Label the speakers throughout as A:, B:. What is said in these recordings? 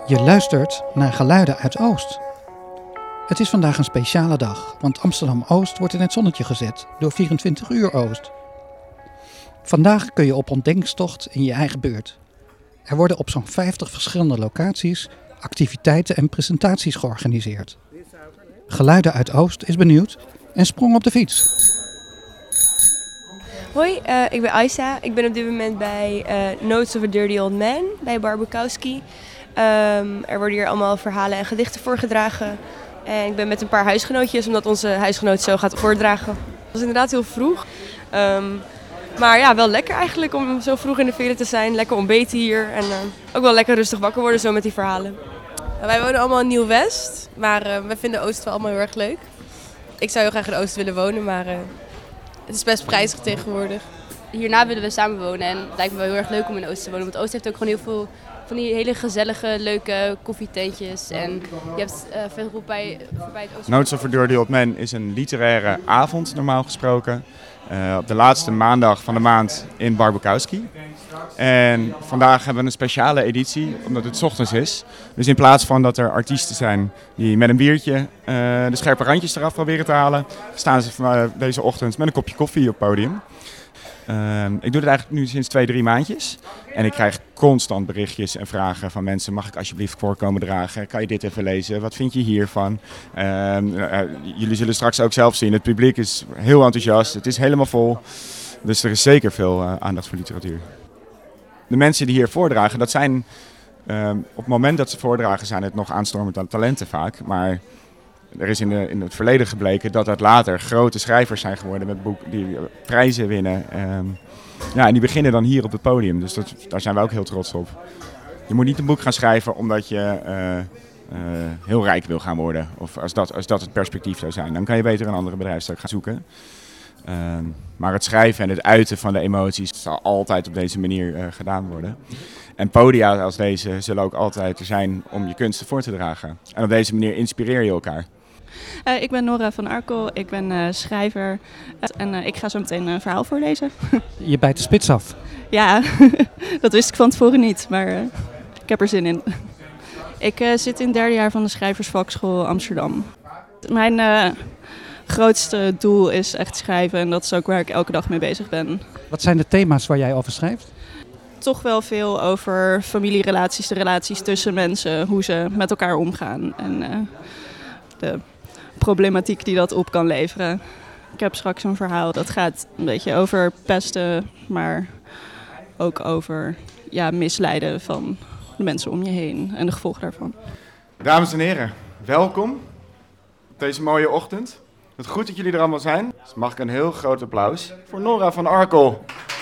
A: Je luistert naar Geluiden uit Oost. Het is vandaag een speciale dag, want Amsterdam-Oost wordt in het zonnetje gezet door 24 uur Oost. Vandaag kun je op ontdekkingstocht in je eigen buurt. Er worden op zo'n 50 verschillende locaties activiteiten en presentaties georganiseerd. Geluiden uit Oost is benieuwd en sprong op de fiets.
B: Hoi, ik ben Aisa. Ik ben op dit moment bij Notes of a Dirty Old Man bij Barbukowski. Er worden hier allemaal verhalen en gedichten voorgedragen. En ik ben met een paar huisgenootjes, omdat onze huisgenoot zo gaat voordragen. Het was inderdaad heel vroeg. Maar ja, wel lekker eigenlijk om zo vroeg in de veren te zijn. Lekker ontbeten hier en ook wel lekker rustig wakker worden zo met die verhalen. Wij wonen allemaal in Nieuw-West, maar we vinden Oost wel allemaal heel erg leuk. Ik zou heel graag in Oost willen wonen, maar het is best prijzig tegenwoordig.
C: Hierna willen we samen wonen en het lijkt me wel heel erg leuk om in Oost te wonen. Want Oost heeft ook gewoon heel veel van die hele gezellige, leuke koffietentjes. En je hebt verderop bij het Oost.
D: Notes of a Dirty Old Man is een literaire avond, normaal gesproken. Op de laatste maandag van de maand in Barbukowski. En vandaag hebben we een speciale editie, omdat het 's ochtends is. Dus in plaats van dat er artiesten zijn die met een biertje de scherpe randjes eraf proberen te halen, staan ze deze ochtend met een kopje koffie op het podium. Ik doe het eigenlijk nu sinds 2-3 maandjes. En ik krijg constant berichtjes en vragen van mensen. Mag ik alsjeblieft voorkomen dragen? Kan je dit even lezen? Wat vind je hiervan? Jullie zullen straks ook zelf zien. Het publiek is heel enthousiast. Het is helemaal vol. Dus er is zeker veel aandacht voor literatuur. De mensen die hier voordragen, dat zijn op het moment dat ze voordragen zijn het nog aanstormende talenten vaak. Maar er is in het verleden gebleken dat later grote schrijvers zijn geworden met boeken die prijzen winnen. En die beginnen dan hier op het podium. Dus daar zijn wij ook heel trots op. Je moet niet een boek gaan schrijven omdat je heel rijk wil gaan worden. Of als dat het perspectief zou zijn. Dan kan je beter een andere bedrijfstak gaan zoeken. Maar het schrijven en het uiten van de emoties zal altijd op deze manier gedaan worden. En podia als deze zullen ook altijd er zijn om je kunsten voor te dragen. En op deze manier inspireer je elkaar.
E: Ik ben Nora van Arkel, ik ben schrijver en ik ga zo meteen een verhaal voorlezen.
A: Je bijt de spits af.
E: Ja, dat wist ik van tevoren niet, maar ik heb er zin in. Ik zit in het derde jaar van de Schrijversvakschool Amsterdam. Mijn grootste doel is echt schrijven en dat is ook waar ik elke dag mee bezig ben.
A: Wat zijn de thema's waar jij over schrijft?
E: Toch wel veel over familierelaties, de relaties tussen mensen, hoe ze met elkaar omgaan en de problematiek die dat op kan leveren. Ik heb straks een verhaal dat gaat een beetje over pesten, maar ook over misleiden van de mensen om je heen en de gevolgen daarvan.
D: Dames en heren, welkom op deze mooie ochtend. Het goed dat jullie er allemaal zijn. Dus mag ik een heel groot applaus voor Nora van Arkel.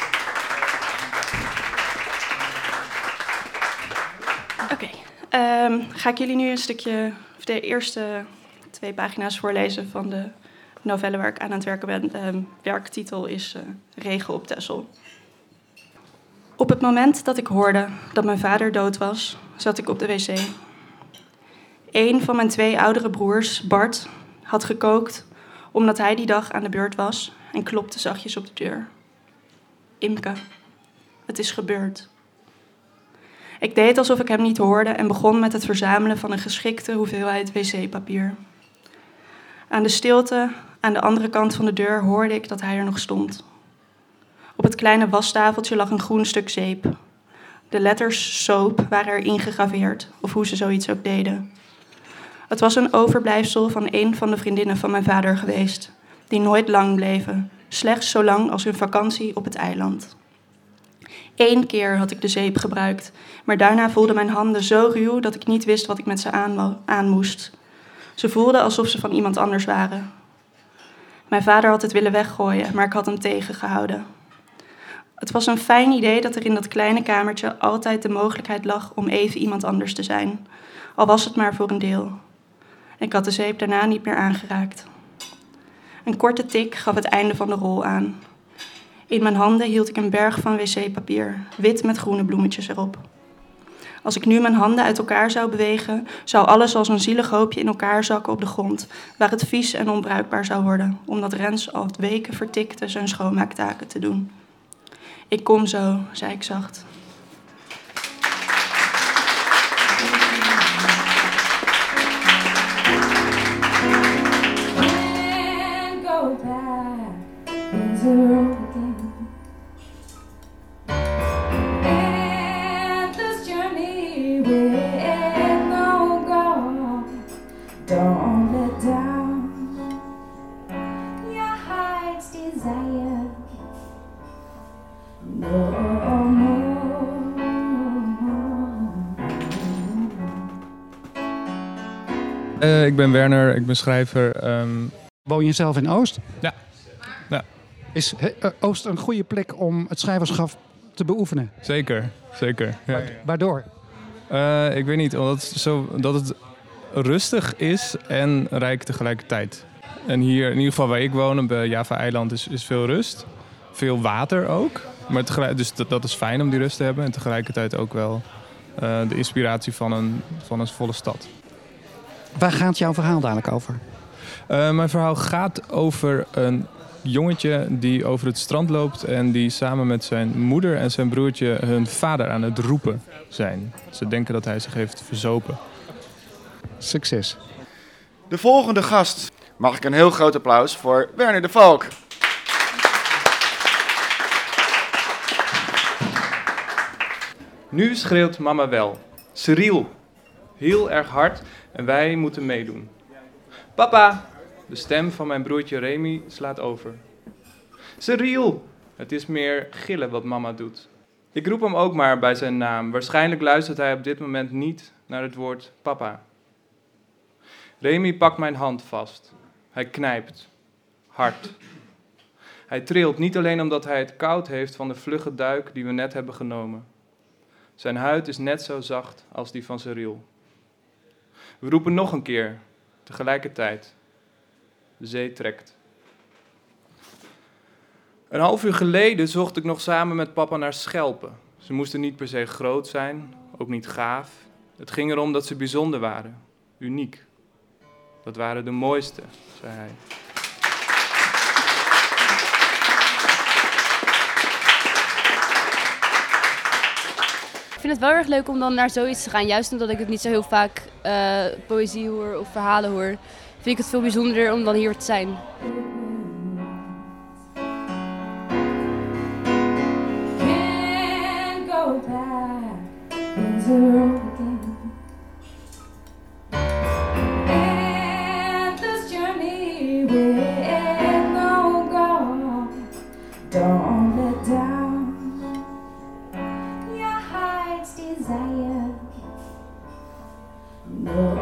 E: Oké, ga ik jullie nu een stukje, of de eerste 2 pagina's voorlezen van de novelle waar ik aan het werken ben. De werktitel is Regen op Texel. Op het moment dat ik hoorde dat mijn vader dood was, zat ik op de wc. Een van mijn 2 oudere broers, Bart, had gekookt omdat hij die dag aan de beurt was en klopte zachtjes op de deur. Imke, het is gebeurd. Ik deed alsof ik hem niet hoorde en begon met het verzamelen van een geschikte hoeveelheid wc-papier. Aan de stilte, aan de andere kant van de deur, hoorde ik dat hij er nog stond. Op het kleine wastafeltje lag een groen stuk zeep. De letters soap waren erin gegraveerd, of hoe ze zoiets ook deden. Het was een overblijfsel van een van de vriendinnen van mijn vader geweest, die nooit lang bleven, slechts zo lang als hun vakantie op het eiland. 1 keer had ik de zeep gebruikt, maar daarna voelden mijn handen zo ruw dat ik niet wist wat ik met ze aan moest. Ze voelden alsof ze van iemand anders waren. Mijn vader had het willen weggooien, maar ik had hem tegengehouden. Het was een fijn idee dat er in dat kleine kamertje altijd de mogelijkheid lag om even iemand anders te zijn, al was het maar voor een deel. Ik had de zeep daarna niet meer aangeraakt. Een korte tik gaf het einde van de rol aan. In mijn handen hield ik een berg van wc-papier, wit met groene bloemetjes erop. Als ik nu mijn handen uit elkaar zou bewegen, zou alles als een zielig hoopje in elkaar zakken op de grond, waar het vies en onbruikbaar zou worden, omdat Rens al weken vertikte zijn schoonmaaktaken te doen. Ik kom zo, zei ik zacht.
F: back, there's a road again. Endless journey with no goal. Don't let down your heart's desire. No more.
G: Ik ben Werner, ik ben schrijver.
A: Woon je zelf in Oost?
G: Ja.
A: Is Oost een goede plek om het schrijverschap te beoefenen?
G: Zeker. Ja.
A: Waardoor?
G: Ik weet niet, omdat het rustig is en rijk tegelijkertijd. En hier, in ieder geval waar ik woon, op Java-eiland, is veel rust. Veel water ook. Maar dus dat is fijn om die rust te hebben. En tegelijkertijd ook wel de inspiratie van een volle stad.
A: Waar gaat jouw verhaal dadelijk over?
G: Mijn verhaal gaat over een jongetje die over het strand loopt en die samen met zijn moeder en zijn broertje hun vader aan het roepen zijn. Ze denken dat hij zich heeft verzopen.
A: Succes.
D: De volgende gast. Mag ik een heel groot applaus voor Werner de Valk.
G: Nu schreeuwt mama wel. Cyril. Heel erg hard en wij moeten meedoen. Papa! De stem van mijn broertje Remy slaat over. Cyril! Het is meer gillen wat mama doet. Ik roep hem ook maar bij zijn naam. Waarschijnlijk luistert hij op dit moment niet naar het woord papa. Remy pakt mijn hand vast. Hij knijpt. Hard. Hij trilt niet alleen omdat hij het koud heeft van de vlugge duik die we net hebben genomen. Zijn huid is net zo zacht als die van Cyril. We roepen nog een keer, tegelijkertijd. De zee trekt. Een half uur geleden zocht ik nog samen met papa naar schelpen. Ze moesten niet per se groot zijn, ook niet gaaf. Het ging erom dat ze bijzonder waren, uniek. Dat waren de mooiste, zei hij.
C: Ik vind het wel erg leuk om dan naar zoiets te gaan. Juist omdat ik het niet zo heel vaak poëzie hoor of verhalen hoor. Vind ik het veel bijzonderder om dan hier te zijn.
F: Can't go back, there's a road again. Endless journey with no goal. Don't let down your heart's desire. No